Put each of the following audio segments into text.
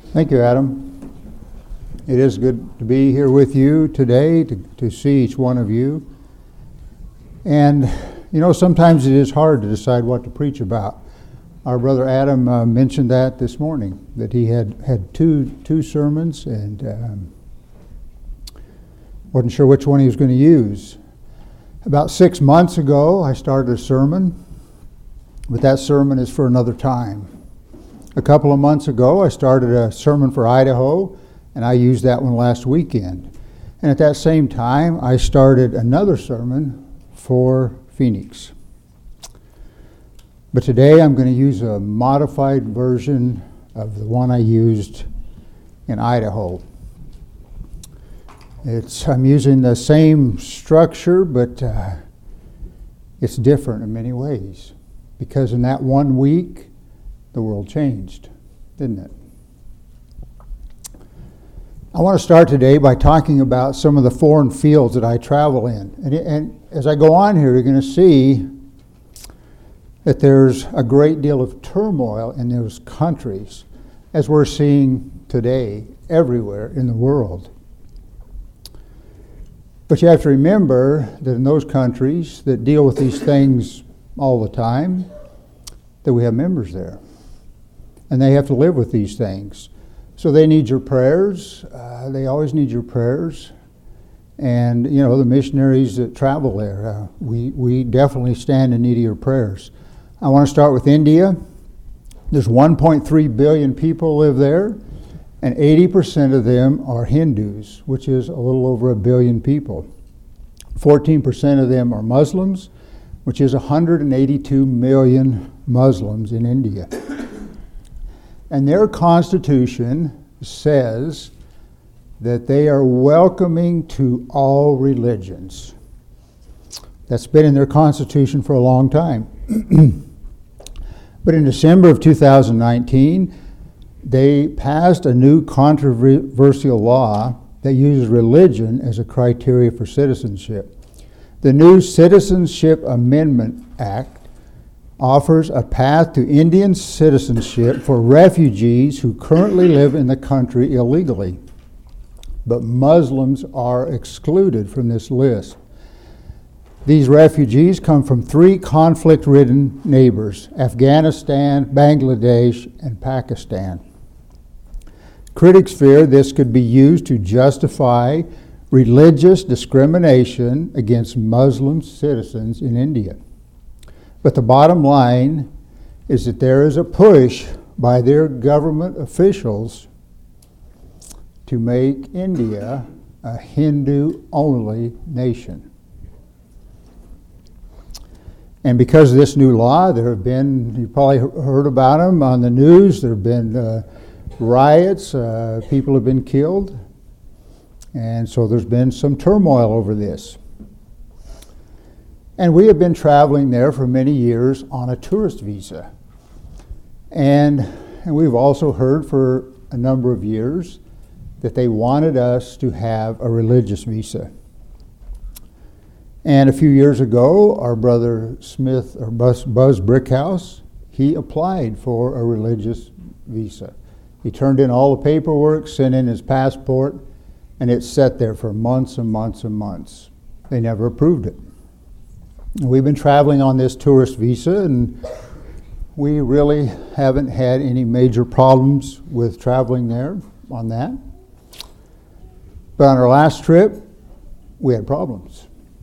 Thank you, Adam. It is good to be here with you today, to see each one of you. And, sometimes it is hard to decide what to preach about. Our brother Adam mentioned that this morning, that he had two sermons and wasn't sure which one he was going to use. About 6 months ago, I started a sermon, but that sermon is for another time. A couple of months ago, I started a sermon for Idaho, and I used that one last weekend. And at that same time, I started another sermon for Phoenix. But today I'm going to use a modified version of the one I used in Idaho. I'm using the same structure, but it's different in many ways. Because in that 1 week, the world changed, didn't it? I want to start today by talking about some of the foreign fields that I travel in. And as I go on here, you're going to see that there's a great deal of turmoil in those countries, as we're seeing today everywhere in the world. But you have to remember that in those countries that deal with these things all the time, that we have members there. And they have to live with these things. So they need your prayers. They always need your prayers. And, the missionaries that travel there, we definitely stand in need of your prayers. I want to start with India. There's 1.3 billion people live there, and 80% of them are Hindus, which is a little over 1 billion people. 14% of them are Muslims, which is 182 million Muslims in India. And their constitution says that they are welcoming to all religions. That's been in their constitution for a long time. But in December of 2019, they passed a new controversial law that uses religion as a criteria for citizenship. The new Citizenship Amendment Act offers a path to Indian citizenship for refugees who currently live in the country illegally. But Muslims are excluded from this list. These refugees come from 3 conflict-ridden neighbors: Afghanistan, Bangladesh, and Pakistan. Critics fear this could be used to justify religious discrimination against Muslim citizens in India. But the bottom line is that there is a push by their government officials to make India a Hindu-only nation. And because of this new law, there have been, you probably heard about them on the news, there have been riots, people have been killed, and so there's been some turmoil over this. And we have been traveling there for many years on a tourist visa. And we've also heard for a number of years that they wanted us to have a religious visa. And a few years ago, our brother Smith, or Buzz Brickhouse, he applied for a religious visa. He turned in all the paperwork, sent in his passport, and it sat there for months and months and months. They never approved it. We've been traveling on this tourist visa, and we really haven't had any major problems with traveling there on that. But on our last trip, we had problems.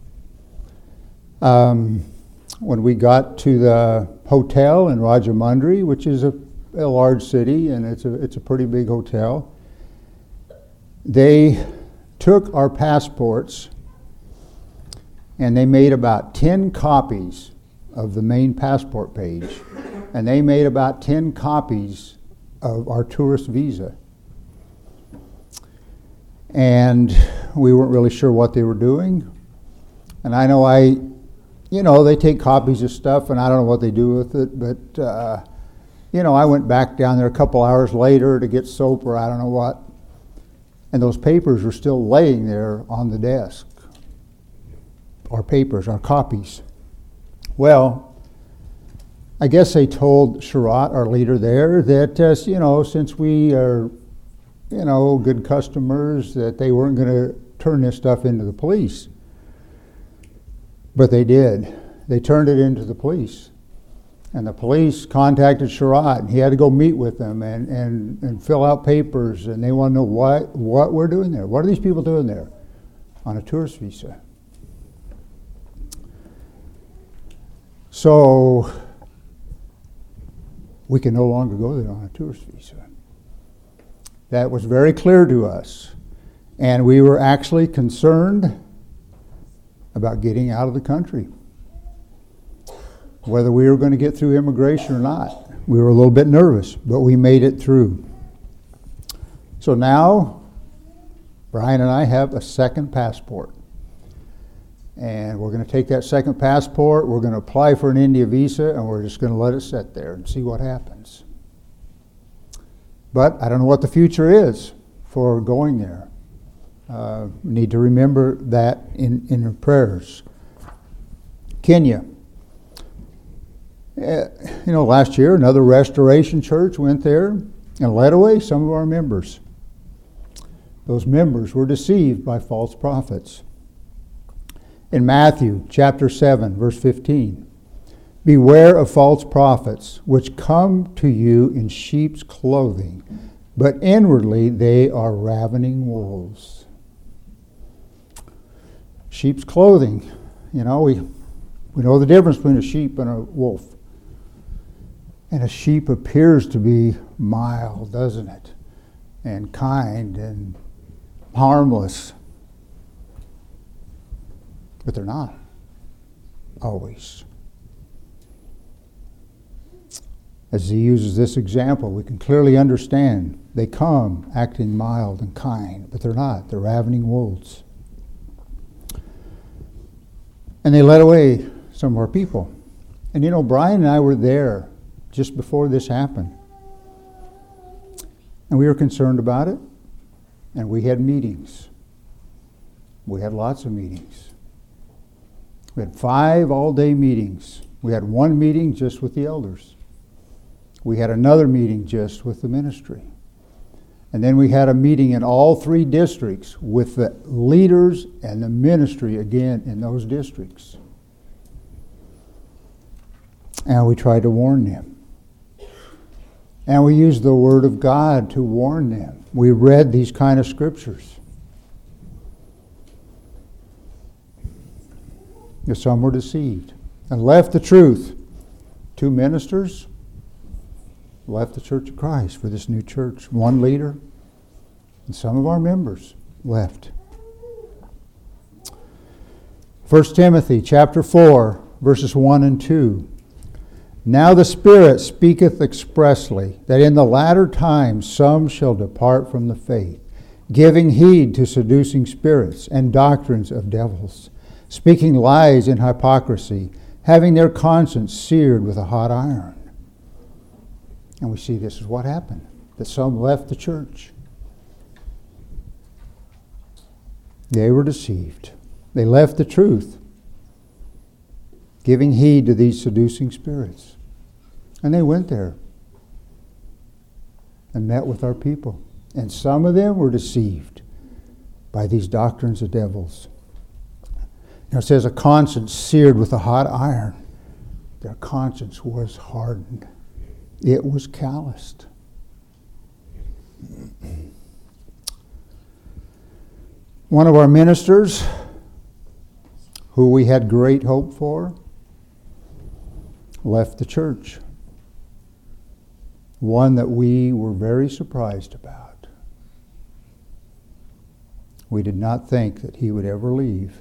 When we got to the hotel in Rajahmundry, which is a large city, and it's a pretty big hotel, they took our passports and they made about 10 copies of the main passport page. And they made about 10 copies of our tourist visa. And we weren't really sure what they were doing. And I know they take copies of stuff, and I don't know what they do with it, but, I went back down there a couple hours later to get soap or I don't know what, and those papers were still laying there on the desk. Our papers, our copies. Well, I guess they told Sharat, our leader there, that, since we are good customers, that they weren't going to turn this stuff into the police. But they did. They turned it into the police. And the police contacted Sherrod, and he had to go meet with them and fill out papers, and they want to know what we're doing there. What are these people doing there on a tourist visa? So we can no longer go there on a tourist visa. That was very clear to us. And we were actually concerned about getting out of the country, whether we were going to get through immigration or not. We were a little bit nervous, but we made it through. So now, Brian and I have a second passport. And we're going to take that second passport, we're going to apply for an India visa, and we're just going to let it sit there and see what happens. But I don't know what the future is for going there. We need to remember that in our prayers. Kenya. Last year, another Restoration Church went there and led away some of our members. Those members were deceived by false prophets. In Matthew chapter 7, verse 15, beware of false prophets, which come to you in sheep's clothing, but inwardly they are ravening wolves. Sheep's clothing, we know the difference between a sheep and a wolf. And a sheep appears to be mild, doesn't it? And kind and harmless. But they're not always. As he uses this example, we can clearly understand they come acting mild and kind, but they're not. They're ravening wolves. And they led away some of our people. And Brian and I were there just before this happened. And we were concerned about it, and we had meetings. We had lots of meetings. We had 5 all-day meetings. We had one meeting just with the elders. We had another meeting just with the ministry. And then we had a meeting in all 3 districts with the leaders and the ministry again in those districts. And we tried to warn them. And we used the Word of God to warn them. We read these kind of scriptures. And some were deceived and left the truth. 2 ministers left the Church of Christ for this new church. 1 leader, and some of our members left. 1 Timothy chapter 4, verses 1 and 2. Now the Spirit speaketh expressly, that in the latter times some shall depart from the faith, giving heed to seducing spirits and doctrines of devils, speaking lies in hypocrisy, having their conscience seared with a hot iron. And we see this is what happened, that some left the church. They were deceived. They left the truth, giving heed to these seducing spirits. And they went there and met with our people. And some of them were deceived by these doctrines of devils. It says a conscience seared with a hot iron. Their conscience was hardened. It was calloused. One of our ministers, who we had great hope for, left the church. One that we were very surprised about. We did not think that he would ever leave.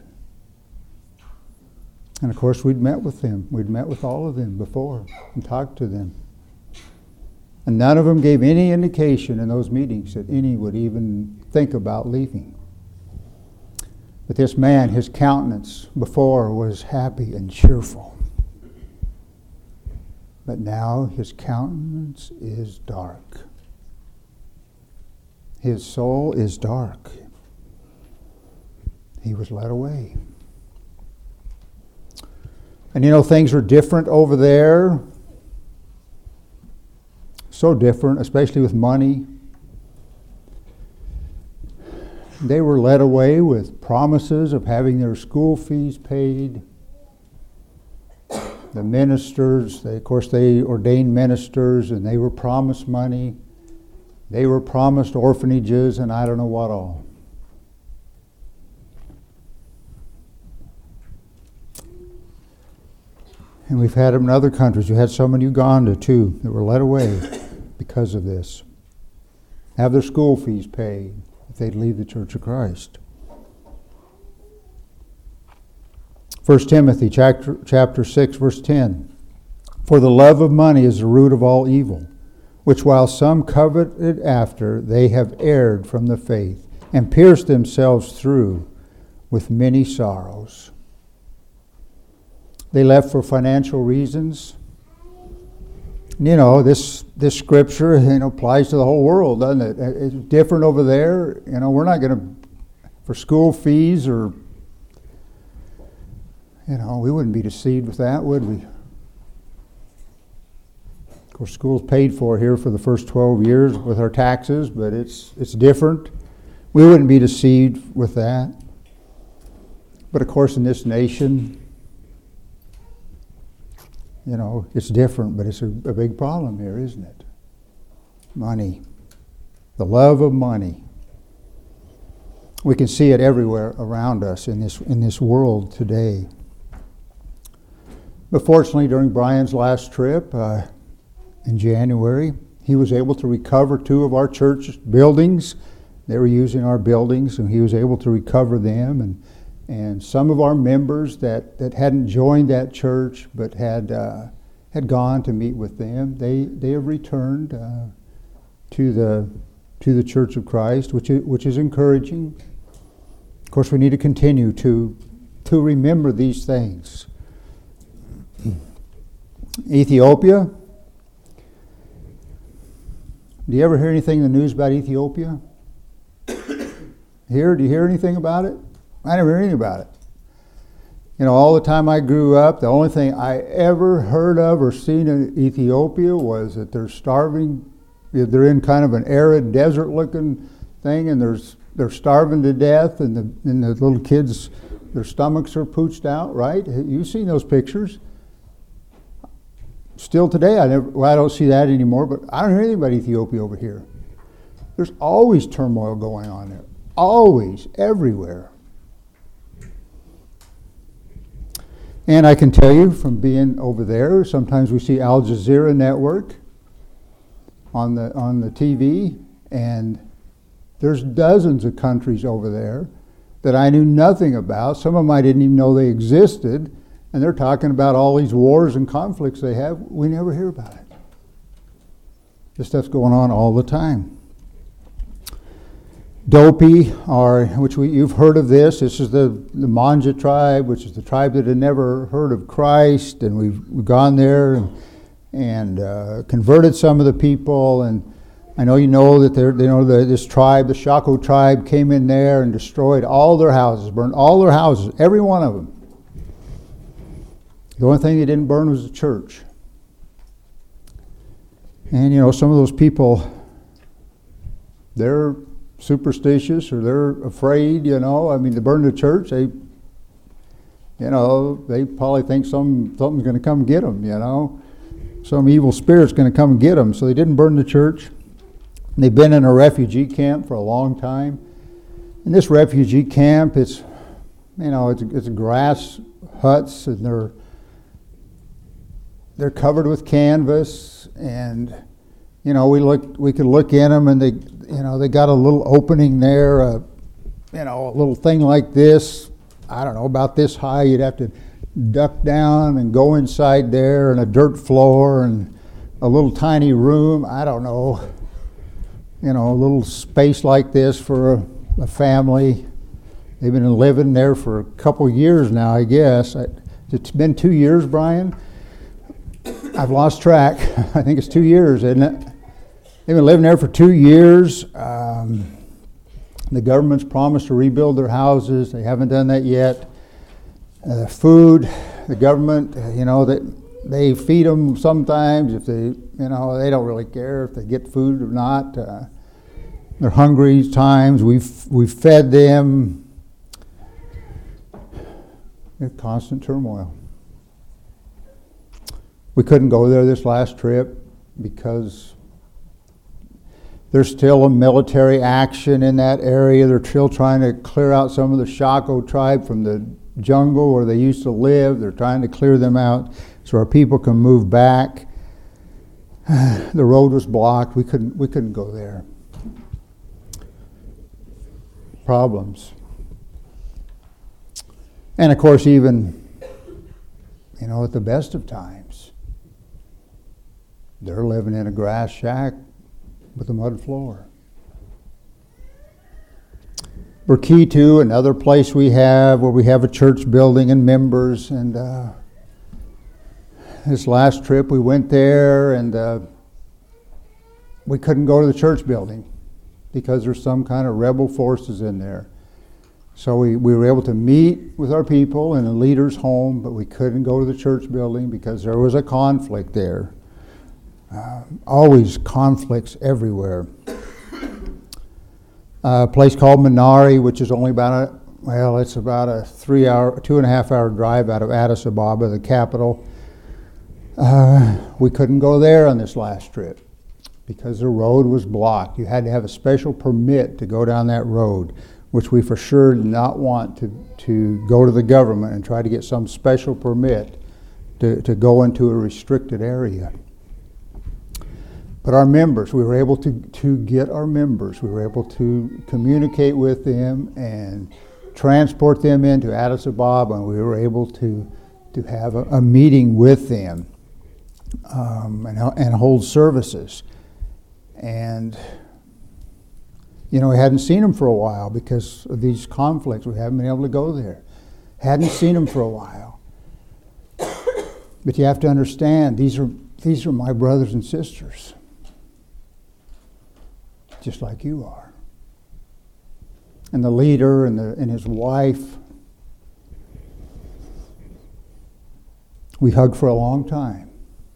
And of course, we'd met with them. We'd met with all of them before and talked to them. And none of them gave any indication in those meetings that any would even think about leaving. But this man, his countenance before was happy and cheerful. But now his countenance is dark. His soul is dark. He was led away. And things are different over there. So different, especially with money. They were led away with promises of having their school fees paid. The ministers, they ordained ministers, and they were promised money. They were promised orphanages, and I don't know what all. And we've had them in other countries. We had some in Uganda, too, that were led away because of this. Have their school fees paid if they'd leave the Church of Christ. 1 Timothy chapter 6, verse 10. For the love of money is the root of all evil, which while some coveted after, they have erred from the faith, and pierced themselves through with many sorrows. They left for financial reasons. You know, this scripture, applies to the whole world, doesn't it? It's different over there. We're not going to, for school fees or, we wouldn't be deceived with that, would we? Of course, school's paid for here for the first 12 years with our taxes, but it's different. We wouldn't be deceived with that. But of course, in this nation, it's different, but it's a big problem here, isn't it? Money. The love of money. We can see it everywhere around us in this world today. But fortunately, during Brian's last trip in January, he was able to recover 2 of our church buildings. They were using our buildings, and he was able to recover them. And some of our members that hadn't joined that church but had gone to meet with them, they have returned to the Church of Christ, which is encouraging. Of course, we need to continue to remember these things. Ethiopia. Do you ever hear anything in the news about Ethiopia? Do you hear anything about it? I never heard anything about it. All the time I grew up, the only thing I ever heard of or seen in Ethiopia was that they're starving. They're in kind of an arid, desert-looking thing, and they're starving to death, and the little kids, their stomachs are pooched out, right? You've seen those pictures. Still today, I don't see that anymore, but I don't hear anything about Ethiopia over here. There's always turmoil going on there. Always, everywhere. And I can tell you from being over there, sometimes we see Al Jazeera Network on the TV, and there's dozens of countries over there that I knew nothing about. Some of them I didn't even know they existed, and they're talking about all these wars and conflicts they have. We never hear about it. This stuff's going on all the time. Dopi, you've heard of this. This is the Manja tribe, which is the tribe that had never heard of Christ, and we've gone there and converted some of the people. And I know that this tribe, the Shako tribe, came in there and destroyed all their houses, burned all their houses, every one of them. The only thing they didn't burn was the church. And some of those people, they're superstitious, or they're afraid, they burn the church, they probably think something's going to come get them, some evil spirit's going to come and get them, so they didn't burn the church. They've been in a refugee camp for a long time. In this refugee camp, it's grass huts, and they're covered with canvas, and we could look in them, and they got a little opening there, a little thing like this. I don't know, about this high. You'd have to duck down and go inside there, and a dirt floor and a little tiny room. I don't know, a little space like this for a family. They've been living there for a couple years now, I guess. It's been 2 years, Brian. I've lost track. I think it's 2 years, isn't it? They've been living there for 2 years. The government's promised to rebuild their houses. They haven't done that yet. Food, the government, they feed them sometimes. If they don't really care if they get food or not. They're hungry times. We've fed them. It's constant turmoil. We couldn't go there this last trip because there's still a military action in that area. They're still trying to clear out some of the Shako tribe from the jungle where they used to live. They're trying to clear them out so our people can move back. The road was blocked. We couldn't go there. Problems. And of course, even, at the best of times, they're living in a grass shack with a mud floor. Burkitu, another place we have where we have a church building and members, and this last trip we went there and we couldn't go to the church building because there's some kind of rebel forces in there. So we were able to meet with our people in a leader's home, but we couldn't go to the church building because there was a conflict there. Always conflicts everywhere. A place called Minari, which is only about a 2.5 hour drive out of Addis Ababa, the capital. We couldn't go there on this last trip because the road was blocked. You had to have a special permit to go down that road, which we for sure did not want to go to the government and try to get some special permit to go into a restricted area. But our members, we were able to get our members. We were able to communicate with them and transport them into Addis Ababa, and we were able to have a meeting with them and hold services. And, we hadn't seen them for a while because of these conflicts. We haven't been able to go there. Hadn't seen them for a while. But you have to understand, these are my brothers and sisters. Just like you are. And the leader and his wife, we hugged for a long time.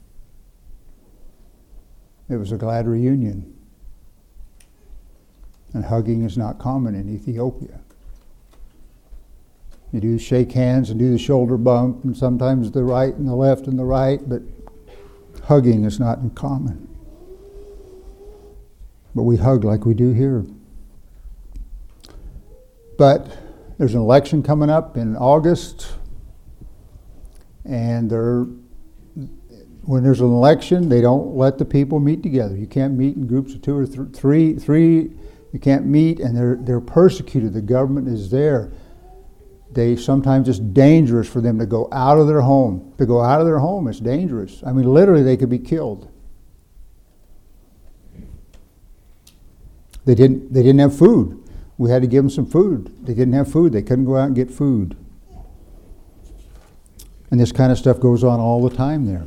It was a glad reunion. And hugging is not common in Ethiopia. You do shake hands and do the shoulder bump, and sometimes the right and the left and the right, but hugging is not common. But we hug like we do here. But there's an election coming up in August, and when there's an election, they don't let the people meet together. You can't meet in groups of two or three. You can't meet, and they're persecuted. The government is there. Sometimes it's dangerous for them to go out of their home. To go out of their home, it's dangerous. I mean, literally, they could be killed. They didn't have food. We had to give them some food. They didn't have food. They couldn't go out and get food. And this kind of stuff goes on all the time there.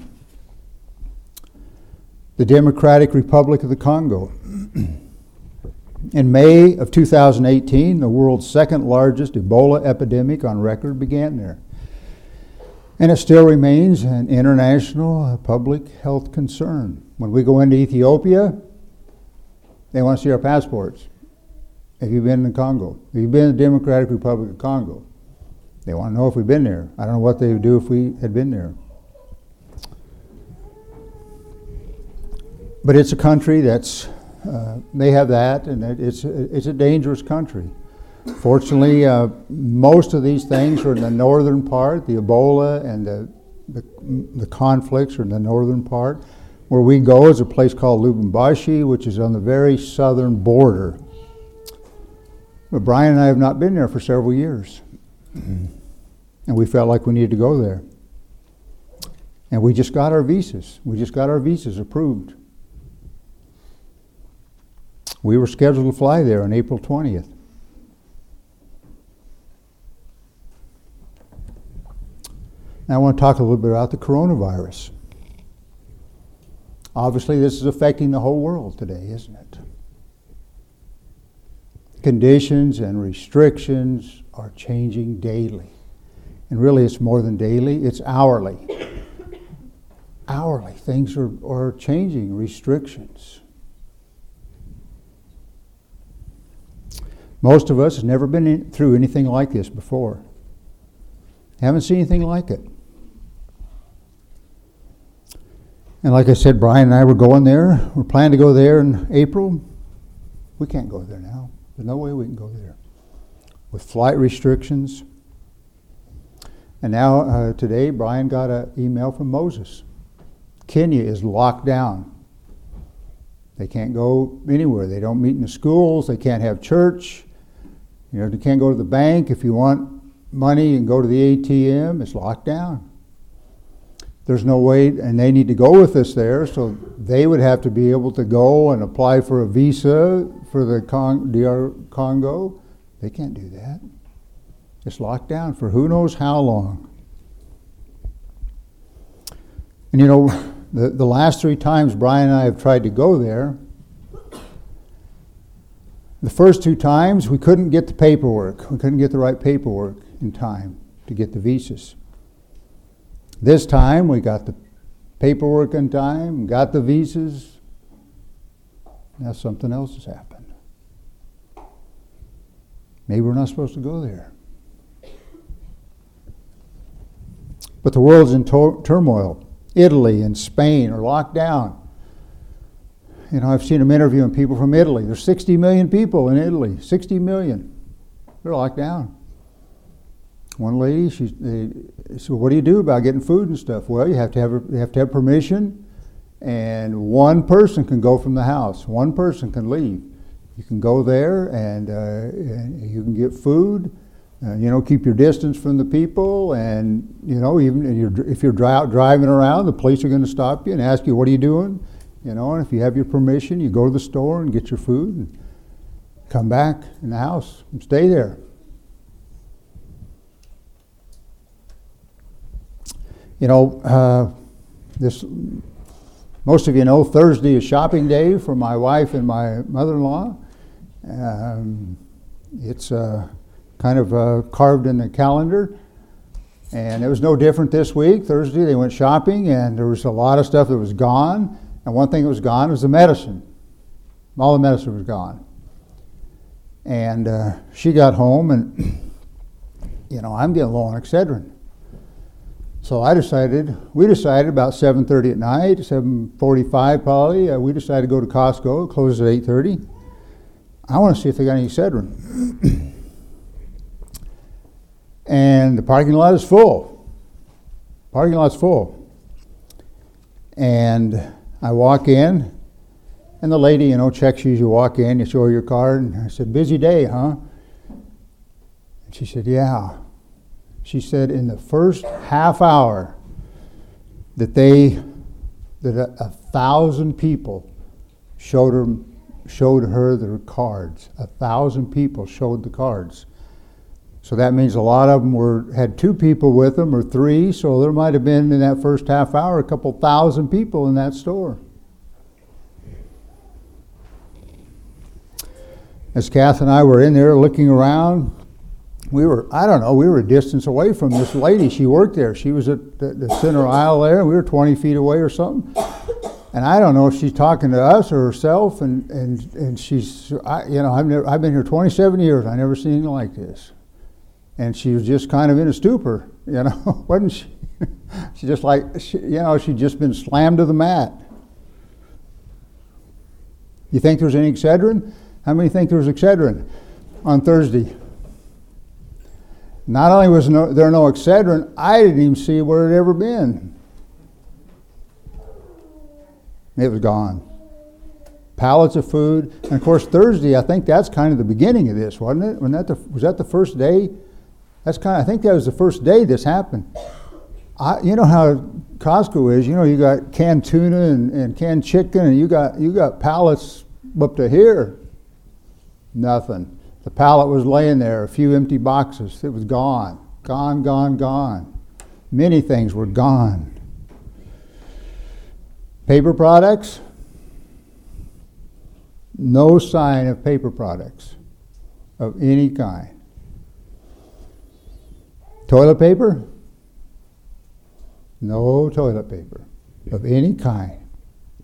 The Democratic Republic of the Congo. In May of 2018, the world's second largest Ebola epidemic on record began there. And it still remains an international public health concern. When we go into Ethiopia, they want to see our passports. Have you been in Congo? Have you been in the Democratic Republic of Congo? They want to know if we've been there. I don't know what they would do if we had been there. But it's a country that's, they have that, and it's a dangerous country. Fortunately, most of these things are in the northern part. The Ebola and the conflicts are in the northern part. Where we go is a place called Lubumbashi, which is on the very southern border. But Brian and I have not been there for several years. And we felt like we needed to go there. And we just got our visas. We just got our visas approved. We were scheduled to fly there on April 20th. Now I want to talk a little bit about the coronavirus. Obviously, this is affecting the whole world today, isn't it? Conditions and restrictions are changing daily. And really, it's more than daily, it's hourly. Hourly, things are changing, restrictions. Most of us have never been through anything like this before. Haven't seen anything like it. And like I said, Brian and I were going there. We're planning to go there in April. We can't go there now. There's no way we can go there. With flight restrictions. And now, today, Brian got an email from Moses. Kenya is locked down. They can't go anywhere. They don't meet in the schools. They can't have church. They can't go to the bank. If you want money and go to the ATM, it's locked down. There's no way, and they need to go with us there, so they would have to be able to go and apply for a visa for the DR Congo. They can't do that. It's locked down for who knows how long. And the last 3 times Brian and I have tried to go there, the first 2 times we couldn't get the paperwork. We couldn't get the right paperwork in time to get the visas. This time we got the paperwork in time, got the visas. Now something else has happened. Maybe we're not supposed to go there. But the world's in turmoil. Italy and Spain are locked down. I've seen them interviewing people from Italy. There's 60 million people in Italy. 60 million. They're locked down. One lady, she said, "What do you do about getting food and stuff?" Well, you have to have permission, and one person can go from the house. One person can leave. You can go there, and you can get food. Keep your distance from the people, and even if you're driving around, the police are going to stop you and ask you, "What are you doing?" And if you have your permission, you go to the store and get your food, and come back in the house and stay there. Most of you know Thursday is shopping day for my wife and my mother-in-law. It's kind of carved in the calendar. And it was no different this week. Thursday they went shopping, and there was a lot of stuff that was gone. And one thing that was gone was the medicine. All the medicine was gone. And she got home, and I'm getting low on Excedrin. So we decided about 7:30 at night, 7:45 probably, we decided to go to Costco. It closes at 8:30. I want to see if they got any Excedrin. And the parking lot is full. Parking lot's full. And I walk in, and the lady, checks you as you walk in, you show her your card, and I said, "Busy day, huh?" And she said, "Yeah." She said in the first half hour that 1,000 people showed her their cards. 1,000 people showed the cards. So that means a lot of them had 2 people with them or 3, so there might have been in that first half hour a couple thousand people in that store. As Kath and I were in there looking around, we were a distance away from this lady. She worked there. She was at the center aisle there, and we were 20 feet away or something. And I don't know if she's talking to us or herself, and she's, I've been here 27 years. I've never seen anything like this. And she was just kind of in a stupor, wasn't she? She just she'd just been slammed to the mat. You think there's any Excedrin? How many think there was Excedrin on Thursday? Not only was there no Excedrin, I didn't even see where it had ever been. It was gone. Pallets of food. And of course Thursday, I think that's kind of the beginning of this, wasn't it? Was that the first day? I think that was the first day this happened. You know how Costco is. You got canned tuna and canned chicken, and you got pallets up to here. Nothing. The pallet was laying there, a few empty boxes. It was gone. Gone, gone, gone. Many things were gone. Paper products? No sign of paper products of any kind. Toilet paper? No toilet paper of any kind.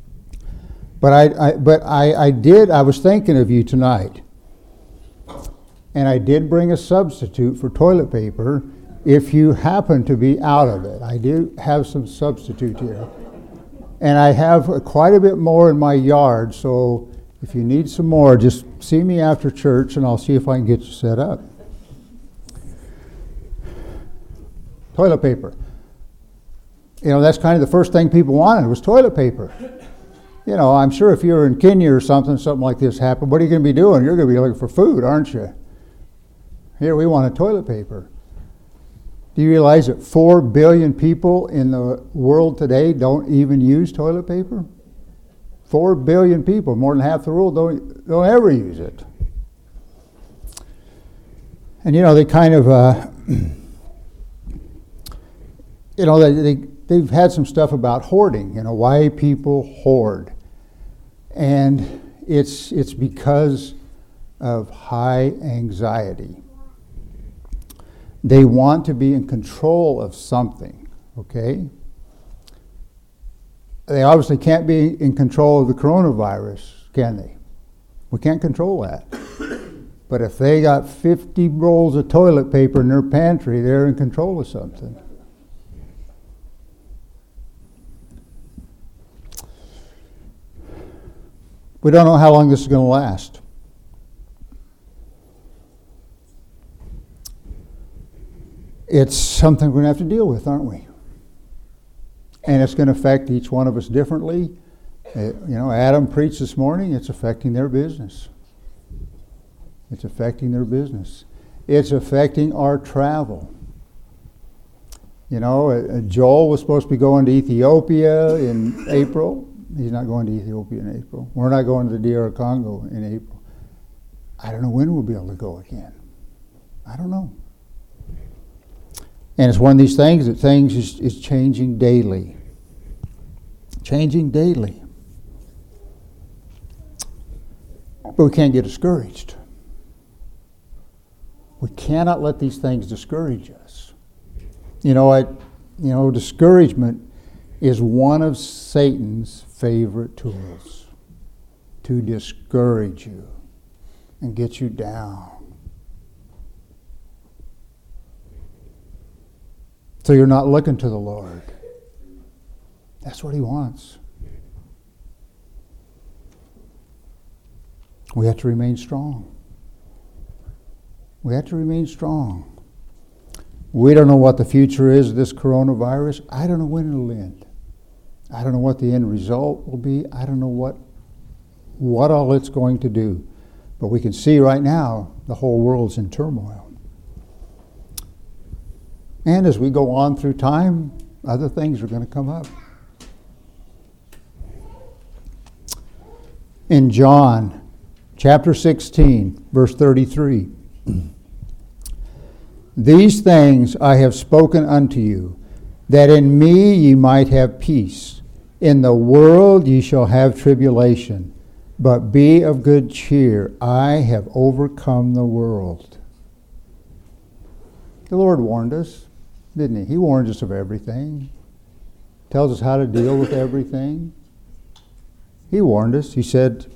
But I was thinking of you tonight. And I did bring a substitute for toilet paper if you happen to be out of it. I do have some substitute here. And I have quite a bit more in my yard, so if you need some more, just see me after church and I'll see if I can get you set up. Toilet paper. You know, that's kind of the first thing people wanted was toilet paper. You know, I'm sure if you're in Kenya or something like this happened, what are you going to be doing? You're going to be looking for food, aren't you? Here we wanted toilet paper. Do you realize that 4 billion people in the world today don't even use toilet paper? 4 billion people, more than half the world, don't ever use it. And you know, they kind of, you know, they've had some stuff about hoarding, you know, why people hoard. And it's because of high anxiety. They want to be in control of something, okay? They obviously can't be in control of the coronavirus, can they? We can't control that. But if they got 50 rolls of toilet paper in their pantry, they're in control of something. We don't know how long this is going to last. It's something we're going to have to deal with, aren't we? And it's going to affect each one of us differently. You know, Adam preached this morning, it's affecting their business. It's affecting their business. It's affecting our travel. You know, Joel was supposed to be going to Ethiopia in April. He's not going to Ethiopia in April. We're not going to the DR Congo in April. I don't know when we'll be able to go again. I don't know. And it's one of these things that things is changing daily. Changing daily. But we can't get discouraged. We cannot let these things discourage us. You know, discouragement is one of Satan's favorite tools to discourage you and get you down. So you're not looking to the Lord. That's what He wants. We have to remain strong. We have to remain strong. We don't know what the future is of this coronavirus. I don't know when it'll end. I don't know what the end result will be. I don't know what all it's going to do. But we can see right now the whole world's in turmoil. And as we go on through time, other things are going to come up. In John chapter 16, verse 33, these things I have spoken unto you, that in me ye might have peace. In the world ye shall have tribulation, but be of good cheer. I have overcome the world. The Lord warned us, didn't He? He warns us of everything. Tells us how to deal with everything. He warned us. He said,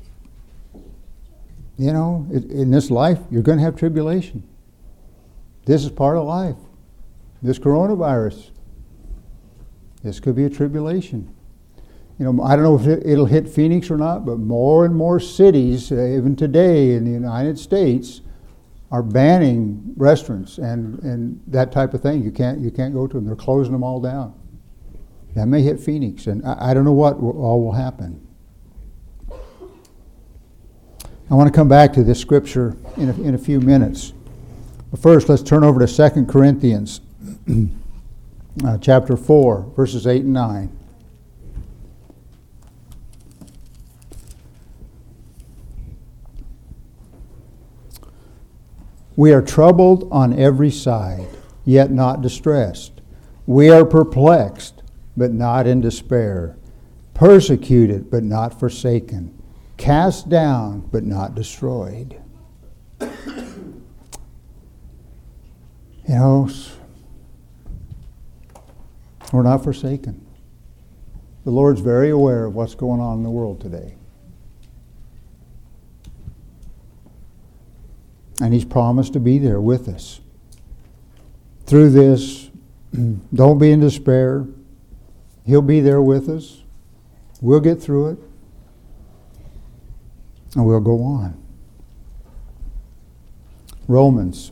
you know, in this life, you're going to have tribulation. This is part of life. This coronavirus, this could be a tribulation. You know, I don't know if it'll hit Phoenix or not, but more and more cities, even today in the United States, are banning restaurants and that type of thing. You can't go to them. They're closing them all down. That may hit Phoenix, and I don't know what all will happen. I want to come back to this scripture in a few minutes. But first, let's turn over to 2 Corinthians chapter 4, verses 8 and 9. We are troubled on every side, yet not distressed. We are perplexed, but not in despair. Persecuted, but not forsaken. Cast down, but not destroyed. You know, we're not forsaken. The Lord's very aware of what's going on in the world today. And He's promised to be there with us. Through this, don't be in despair. He'll be there with us. We'll get through it. And we'll go on. Romans.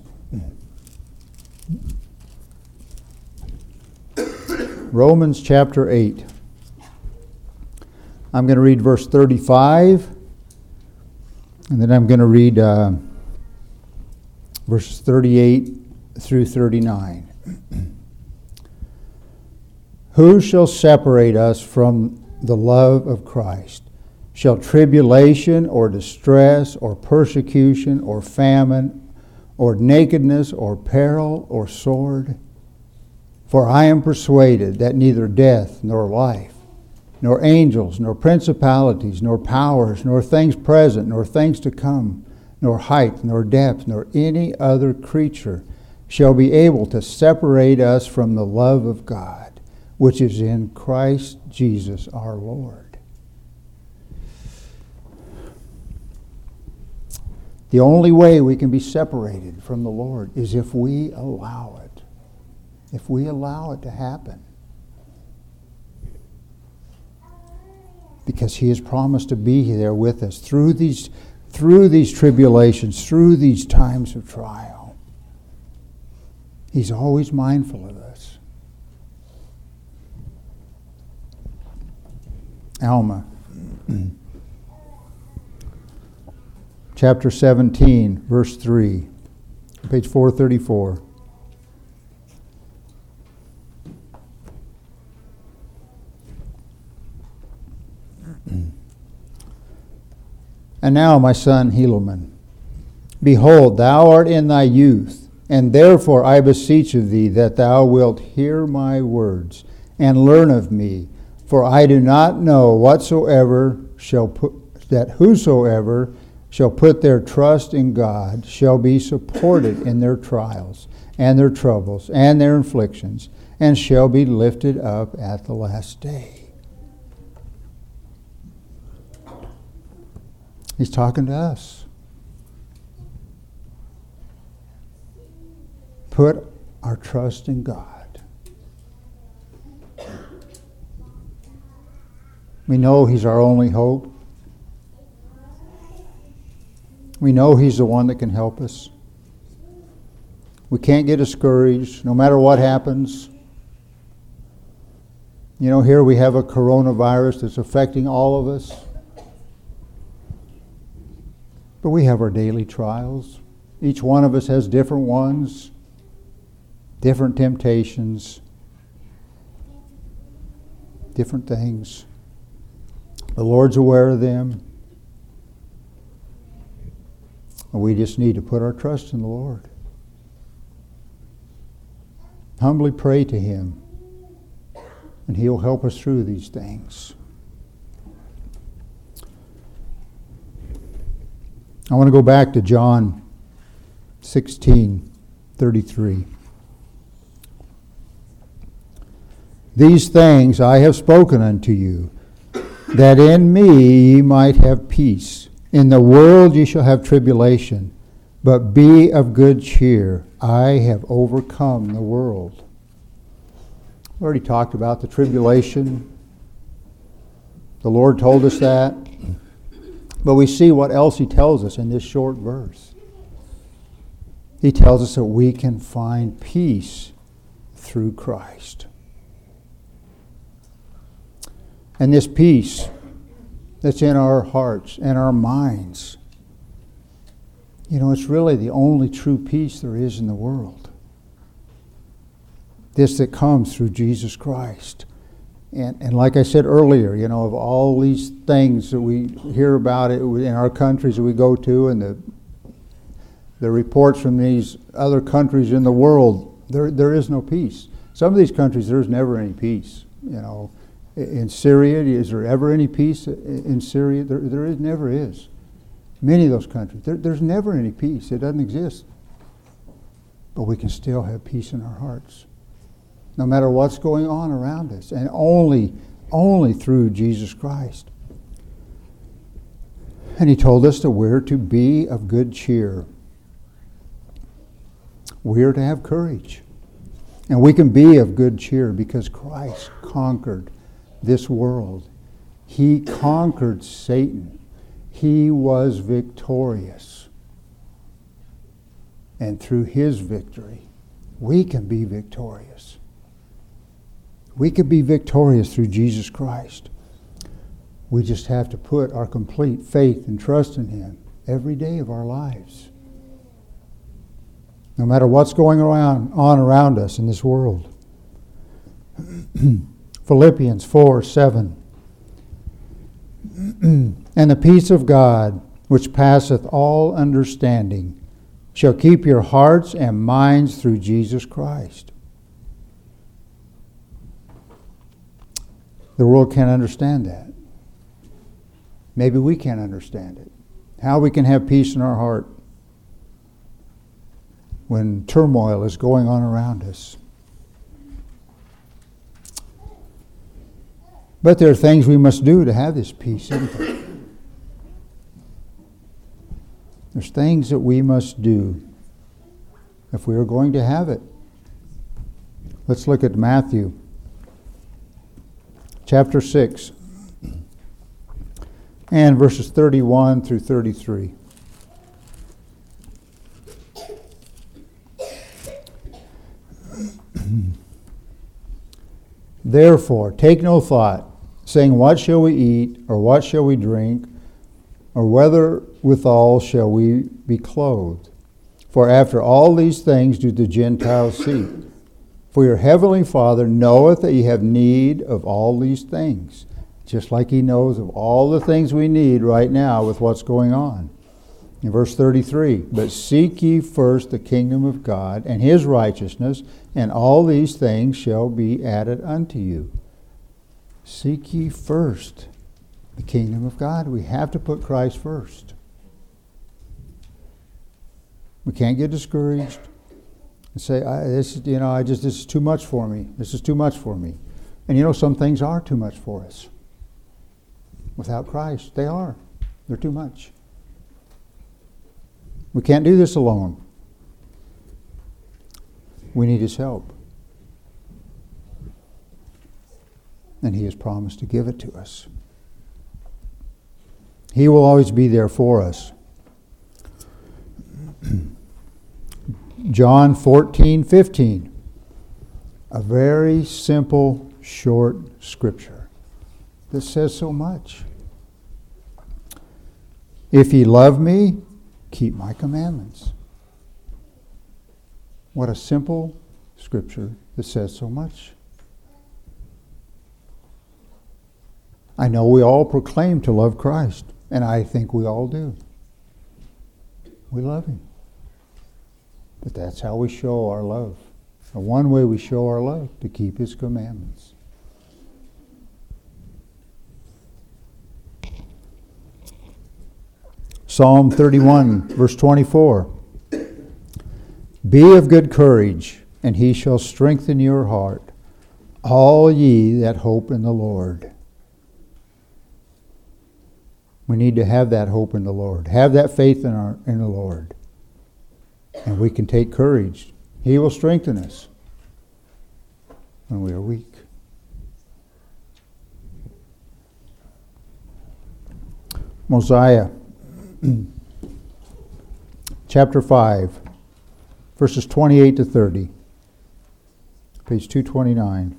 Romans chapter 8. I'm going to read verse 35. And then I'm going to read verses 38 through 39. Who shall separate us from the love of Christ? Shall tribulation or distress or persecution or famine or nakedness or peril or sword? For I am persuaded that neither death nor life, nor angels, nor principalities, nor powers, nor things present, nor things to come, nor height, nor depth, nor any other creature shall be able to separate us from the love of God, which is in Christ Jesus our Lord. The only way we can be separated from the Lord is if we allow it. If we allow it to happen. Because He has promised to be there with us through these tribulations, through these times of trial. He's always mindful of us. Alma, chapter 17, verse 3, page 434. And now, my son Helaman, behold, thou art in thy youth, and therefore I beseech of thee that thou wilt hear my words, and learn of me. For I do not know whosoever shall put their trust in God shall be supported in their trials, and their troubles, and their afflictions, and shall be lifted up at the last day. He's talking to us. Put our trust in God. We know He's our only hope. We know He's the one that can help us. We can't get discouraged no matter what happens. You know, here we have a coronavirus that's affecting all of us. But we have our daily trials. Each one of us has different ones, different temptations, different things. The Lord's aware of them. And we just need to put our trust in the Lord. Humbly pray to Him, and He'll help us through these things. I want to go back to John 16:33. These things I have spoken unto you, that in me ye might have peace. In the world ye shall have tribulation, but be of good cheer. I have overcome the world. We already talked about the tribulation. The Lord told us that. But we see what else He tells us in this short verse. He tells us that we can find peace through Christ. And this peace that's in our hearts and our minds, you know, it's really the only true peace there is in the world. This that comes through Jesus Christ. And like I said earlier, you know, of all these things that we hear about it in our countries that we go to, and the reports from these other countries in the world, there is no peace. Some of these countries, there's never any peace. You know, in Syria, is there ever any peace in Syria? There never is. Many of those countries, there's never any peace. It doesn't exist. But we can still have peace in our hearts, no matter what's going on around us, and only through Jesus Christ. And He told us that we're to be of good cheer. We are to have courage. And we can be of good cheer because Christ conquered this world. He conquered Satan. He was victorious. And through his victory, we can be victorious. We can be victorious through Jesus Christ. We just have to put our complete faith and trust in him every day of our lives. No matter what's going on around us in this world. Philippians 4:7. And the peace of God, which passeth all understanding, shall keep your hearts and minds through Jesus Christ. The world can't understand that. Maybe we can't understand it. How we can have peace in our heart when turmoil is going on around us. But there are things we must do to have this peace, isn't there? There's things that we must do if we are going to have it. Let's look at Matthew chapter 6 and verses 31 through 33. Therefore, take no thought, saying, what shall we eat, or what shall we drink, or whether withal shall we be clothed? For after all these things do the Gentiles seek. For your heavenly Father knoweth that ye have need of all these things, just like he knows of all the things we need right now with what's going on. In verse 33, but seek ye first the kingdom of God and his righteousness, and all these things shall be added unto you. Seek ye first the kingdom of God. We have to put Christ first. We can't get discouraged and say, this is too much for me. This is too much for me. And some things are too much for us. Without Christ, they are. They're too much. We can't do this alone. We need his help. And he has promised to give it to us. He will always be there for us. John 14:15. A very simple, short scripture that says so much. If ye love me, keep my commandments. What a simple scripture that says so much. I know we all proclaim to love Christ, and I think we all do. We love him. But that's how we show our love. And one way we show our love, to keep his commandments. Psalm 31, verse 24. Be of good courage, and he shall strengthen your heart, all ye that hope in the Lord. We need to have that hope in the Lord. Have that faith in the Lord. And we can take courage. He will strengthen us when we are weak. Mosiah chapter 5, verses 28 to 30. Page 229.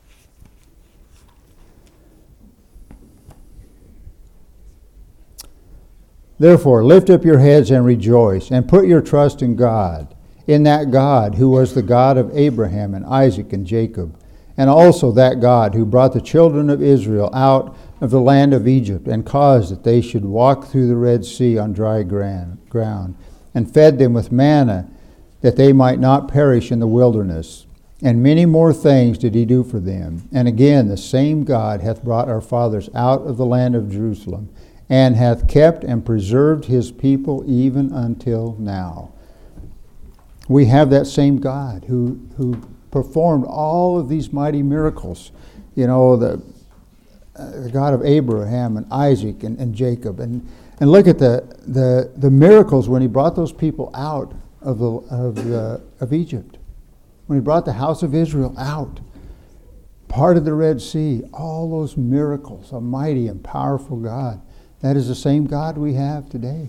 Therefore, lift up your heads and rejoice, and put your trust in God, in that God who was the God of Abraham and Isaac and Jacob, and also that God who brought the children of Israel out of the land of Egypt, and caused that they should walk through the Red Sea on dry ground, and fed them with manna, that they might not perish in the wilderness. And many more things did he do for them. And again, the same God hath brought our fathers out of the land of Jerusalem, and hath kept and preserved his people even until now. We have that same God who performed all of these mighty miracles. The God of Abraham and Isaac and Jacob. And look at the miracles when he brought those people out of Egypt. When he brought the house of Israel out, parted the Red Sea, all those miracles, a mighty and powerful God. That is the same God we have today.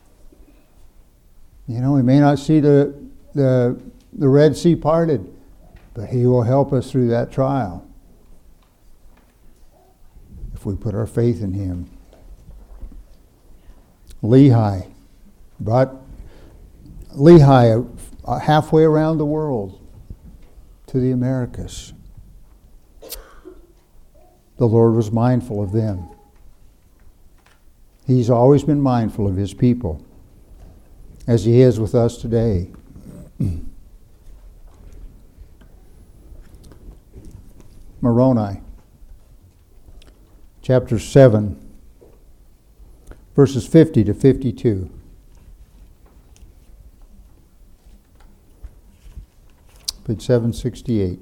You know, we may not see the Red Sea parted, but he will help us through that trial if we put our faith in him. Lehi brought Lehi halfway around the world to the Americas. The Lord was mindful of them. He's always been mindful of his people, as he is with us today. Moroni, chapter 7, verses 50 to 52. Page 768.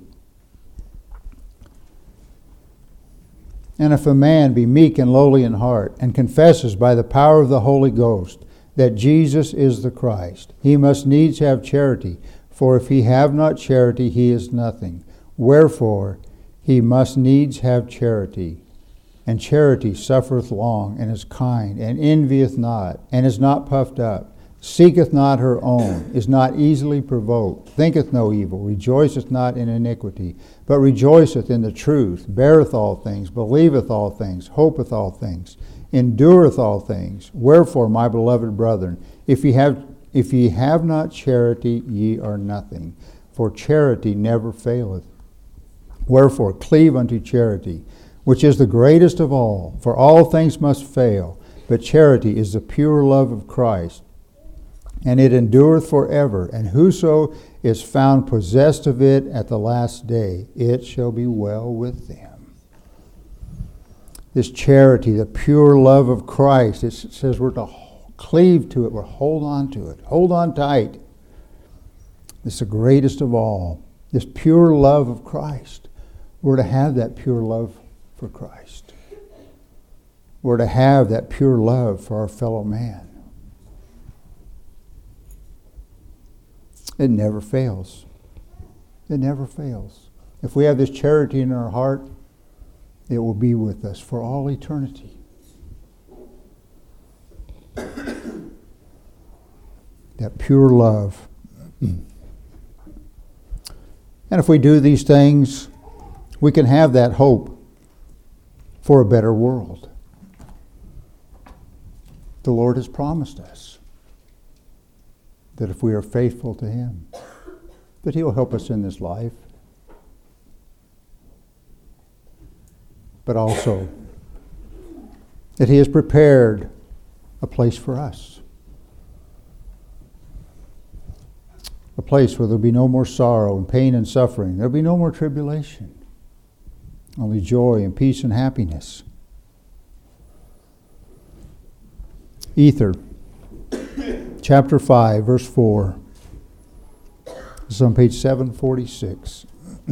And if a man be meek and lowly in heart, and confesses by the power of the Holy Ghost that Jesus is the Christ, he must needs have charity, for if he have not charity, he is nothing. Wherefore, he must needs have charity. And charity suffereth long, and is kind, and envieth not, and is not puffed up, seeketh not her own, is not easily provoked, thinketh no evil, rejoiceth not in iniquity, but rejoiceth in the truth, beareth all things, believeth all things, hopeth all things, endureth all things. Wherefore, my beloved brethren, if ye have not charity, ye are nothing. For charity never faileth. Wherefore, cleave unto charity, which is the greatest of all. For all things must fail, but charity is the pure love of Christ, and it endureth forever. And whoso is found possessed of it at the last day, it shall be well with them. This charity, the pure love of Christ, it says we're to cleave to it, we're hold on to it, hold on tight. It's the greatest of all. This pure love of Christ. We're to have that pure love for Christ. We're to have that pure love for our fellow man. It never fails. It never fails. If we have this charity in our heart, it will be with us for all eternity. That pure love. And if we do these things, we can have that hope for a better world. The Lord has promised us that if we are faithful to him, that he will help us in this life, but also that he has prepared a place for us. A place where there will be no more sorrow and pain and suffering. There will be no more tribulation. Only joy and peace and happiness. Ether, chapter 5, verse 4. This is on page 746.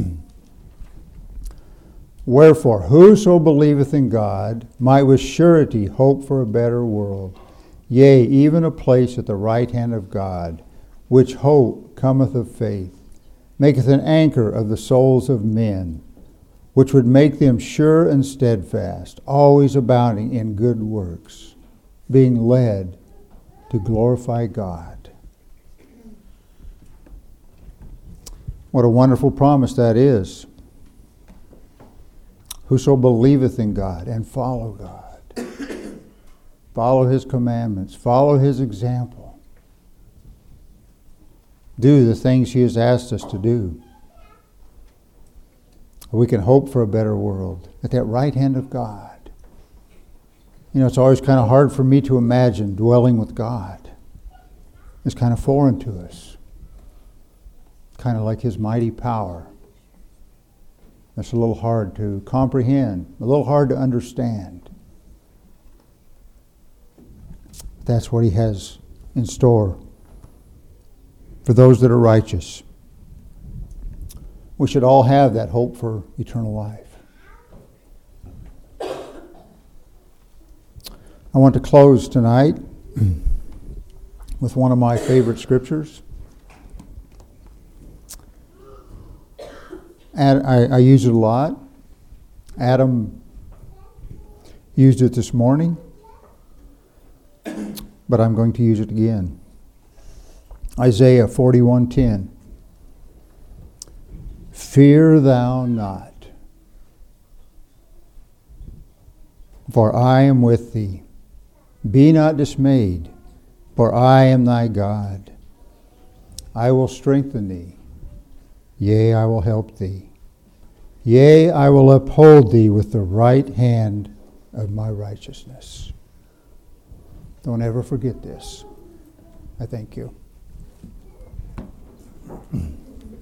Wherefore, whoso believeth in God might with surety hope for a better world, yea, even a place at the right hand of God, which hope cometh of faith, maketh an anchor of the souls of men, which would make them sure and steadfast, always abounding in good works, being led to glorify God. What a wonderful promise that is. Whoso believeth in God and follow God. Follow his commandments. Follow his example. Do the things he has asked us to do. We can hope for a better world at that right hand of God. You know, it's always kind of hard for me to imagine dwelling with God. It's kind of foreign to us. Kind of like his mighty power. That's a little hard to comprehend, a little hard to understand. That's what he has in store for those that are righteous. We should all have that hope for eternal life. I want to close tonight with one of my favorite scriptures. And I use it a lot. Adam used it this morning, but I'm going to use it again. Isaiah 41:10. Fear thou not, for I am with thee. Be not dismayed, for I am thy God. I will strengthen thee. Yea, I will help thee. Yea, I will uphold thee with the right hand of my righteousness. Don't ever forget this. I thank you.